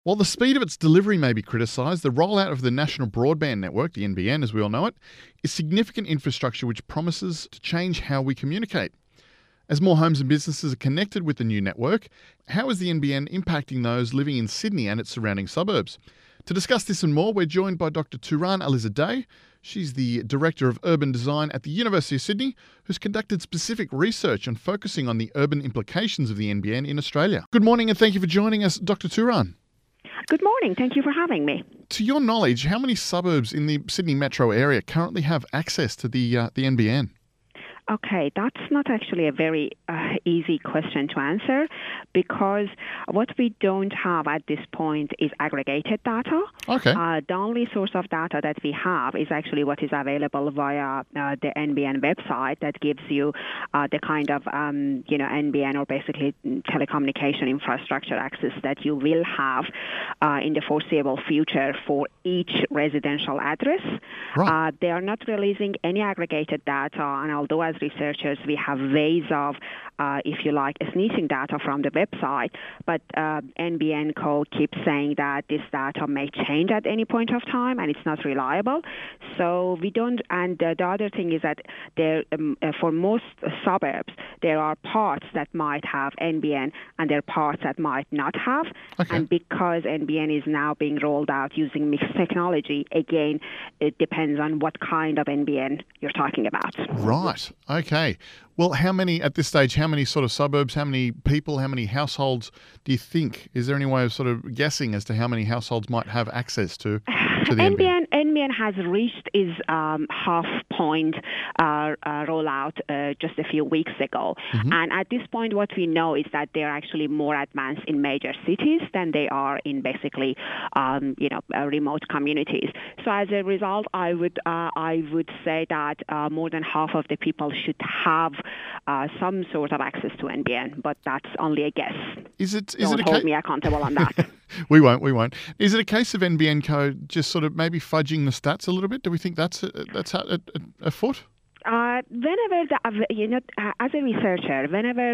While the speed of its delivery may be criticised, the rollout of the National Broadband Network, the NBN as we all know it, is significant infrastructure which promises to change how we communicate. As more homes and businesses are connected with the new network, how is the NBN impacting those living in Sydney and its surrounding suburbs? To discuss this and more, we're joined by Dr. Turan Alizadeh. She's the Director of Urban Design at the University of Sydney, who's conducted specific research on focusing on the urban implications of the NBN in Australia. Good morning and thank you for joining us, Dr. Turan. Good morning. Thank you for having me. To your knowledge, how many suburbs in the Sydney metro area currently have access to the NBN? Okay, that's not actually a very easy question to answer because what we don't have at this point is aggregated data. Okay. The only source of data that we have is actually what is available via the NBN website that gives you the kind of, NBN or basically telecommunication infrastructure access that you will have in the foreseeable future for each residential address. Right. They are not releasing any aggregated data, and although as researchers we have ways of, if you like, sneaking data from the website, but NBN Co keeps saying that this data may change at any point of time and it's not reliable. So we don't, and the other thing is that there, for most suburbs, there are parts that might have NBN and there are parts that might not have. Okay. And because NBN is now being rolled out using mixed technology, again, it depends on what kind of NBN you're talking about. Right. Okay. Well, how many sort of suburbs, how many people, how many households do you think? Is there any way of sort of guessing as to how many households might have access to the NBN? NBN has reached its half point rollout just a few weeks ago. Mm-hmm. And at this point, what we know is that they're actually more advanced in major cities than they are in basically, remote communities. So as a result, I would say that more than half of the people should have some sort of access to NBN, but that's only a guess. Don't hold me accountable on that. We won't. Is it a case of NBN Co just sort of maybe fudging the stats a little bit? Do we think that's afoot? As a researcher, whenever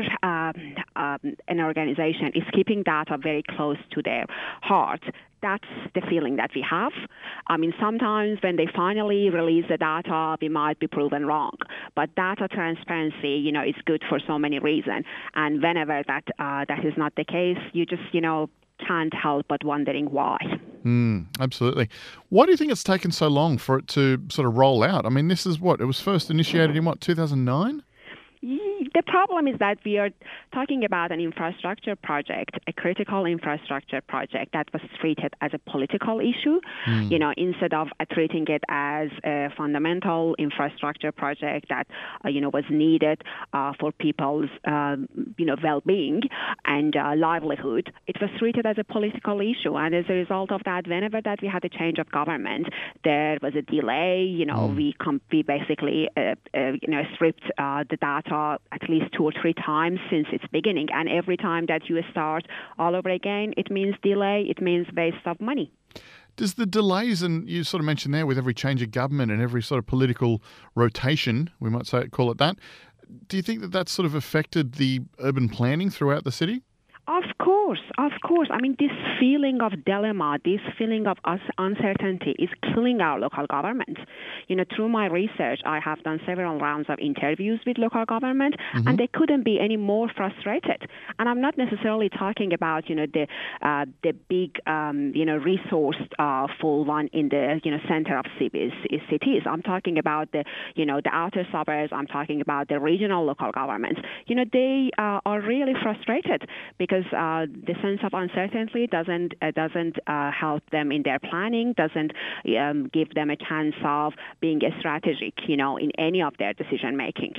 an organization is keeping data very close to their heart, that's the feeling that we have. I mean, sometimes when they finally release the data, we might be proven wrong. But data transparency, is good for so many reasons. And whenever that is not the case, you just, can't help but wondering why. Absolutely. Why do you think it's taken so long for it to sort of roll out? I mean, this is it was first initiated in 2009? The problem is that we are talking about an infrastructure project, a critical infrastructure project that was treated as a political issue, instead of treating it as a fundamental infrastructure project that, was needed for people's, well-being and livelihood. It was treated as a political issue. And as a result of that, whenever that we had a change of government, there was a delay. We basically, stripped the data at least 2 or 3 times since its beginning. And every time that you start all over again, it means delay, it means waste of money. Does the delays, and you sort of mentioned there with every change of government and every sort of political rotation, we might call it that, do you think that that's sort of affected the urban planning throughout the city? Of course. I mean, this feeling of dilemma, this feeling of uncertainty is killing our local governments. Through my research, I have done several rounds of interviews with local government, and they couldn't be any more frustrated. And I'm not necessarily talking about, the big, resourced full one in the, center of cities. I'm talking about the outer suburbs. I'm talking about the regional local governments. They are really frustrated because the sense of uncertainty doesn't help them in their planning, doesn't give them a chance of being strategic, in any of their decision making.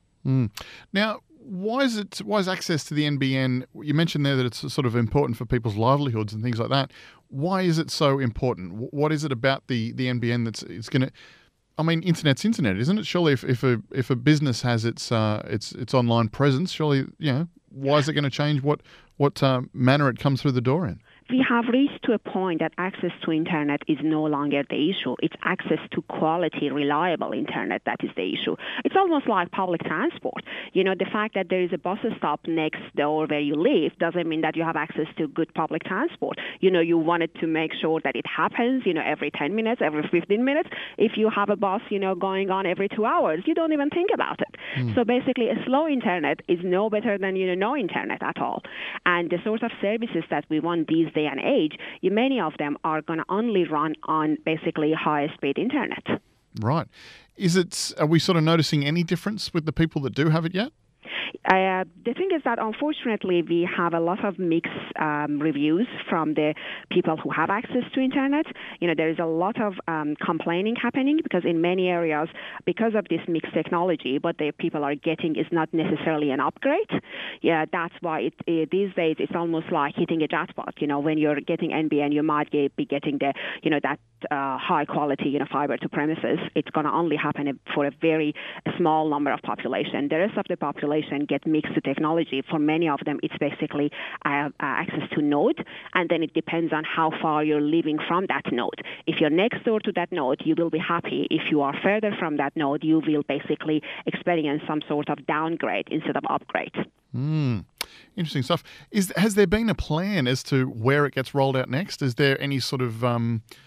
Now, why is access to the NBN? You mentioned there that it's sort of important for people's livelihoods and things like that. Why is it so important? What is it about the NBN it's going to? I mean, internet's internet, isn't it? Surely, if a business has its online presence, surely why is it going to change what manner it comes through the door in? we have reached to a point that access to internet is no longer the issue. It's access to quality, reliable internet that is the issue. It's almost like public transport. The fact that there is a bus stop next door where you live doesn't mean that you have access to good public transport. You wanted to make sure that it happens, every 10 minutes, every 15 minutes. If you have a bus, going on every 2 hours, you don't even think about it. So basically, a slow internet is no better than, no internet at all. And the sort of services that we want these day and age, many of them are going to only run on basically high-speed internet. Right. Are we sort of noticing any difference with the people that do have it yet? The thing is that, unfortunately, we have a lot of mixed reviews from the people who have access to internet. There is a lot of complaining happening because in many areas, because of this mixed technology, what the people are getting is not necessarily an upgrade. Yeah, that's why these days it's almost like hitting a jackpot. When you're getting NBN, you might be getting the that high quality fiber to premises. It's going to only happen for a very small number of population. The rest of the population get mixed to technology. For many of them, it's basically access to node, and then it depends on how far you're living from that node. If you're next door to that node, you will be happy. If you are further from that node, you will basically experience some sort of downgrade instead of upgrade. Interesting stuff. Has there been a plan as to where it gets rolled out next? Is there any sort of are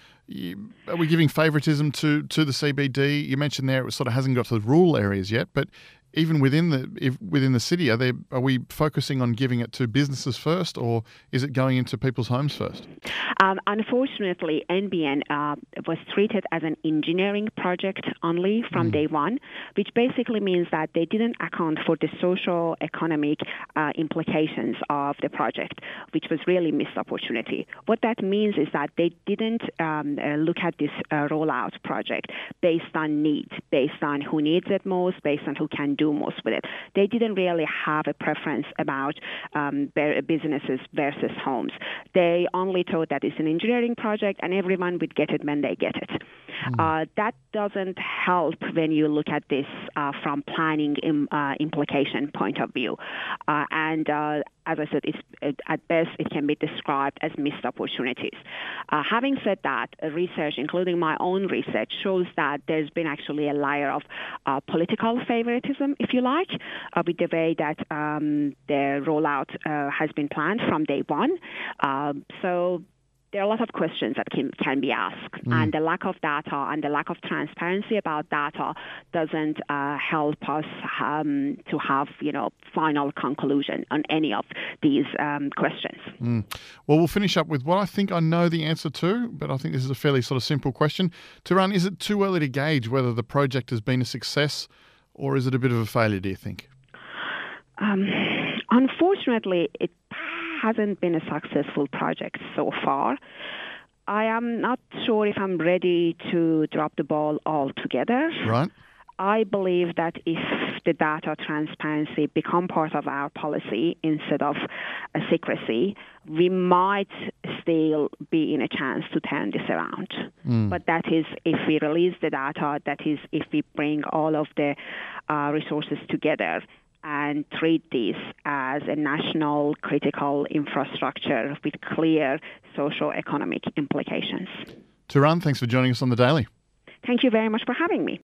we giving favouritism to the CBD? You mentioned there it sort of hasn't got to the rural areas yet, but even within the city, are we focusing on giving it to businesses first, or is it going into people's homes first? Unfortunately, NBN was treated as an engineering project only from day one, which basically means that they didn't account for the socio-economic implications of the project, which was really missed opportunity. What that means is that they didn't look at this rollout project based on need, based on who needs it most, based on who can do most with it. They didn't really have a preference about businesses versus homes. They only thought that it's an engineering project and everyone would get it when they get it. That doesn't help when you look at this from planning implication point of view. As I said, at best it can be described as missed opportunities. Having said that, research, including my own research, shows that there's been actually a layer of political favoritism, if you like, with the way that the rollout has been planned from day one. So there are a lot of questions that can be asked, and the lack of data and the lack of transparency about data doesn't help us to have final conclusion on any of these questions. Well, we'll finish up with what I think I know the answer to, but I think this is a fairly sort of simple question. Turan, is it too early to gauge whether the project has been a success, or is it a bit of a failure, do you think? Unfortunately, it hasn't been a successful project so far. I am not sure if I'm ready to drop the ball altogether. Right. I believe that if the data transparency become part of our policy instead of a secrecy, we might still be in a chance to turn this around. But that is if we release the data, that is if we bring all of the resources together and treat this as a national critical infrastructure with clear socio-economic implications. Turan, thanks for joining us on The Daily. Thank you very much for having me.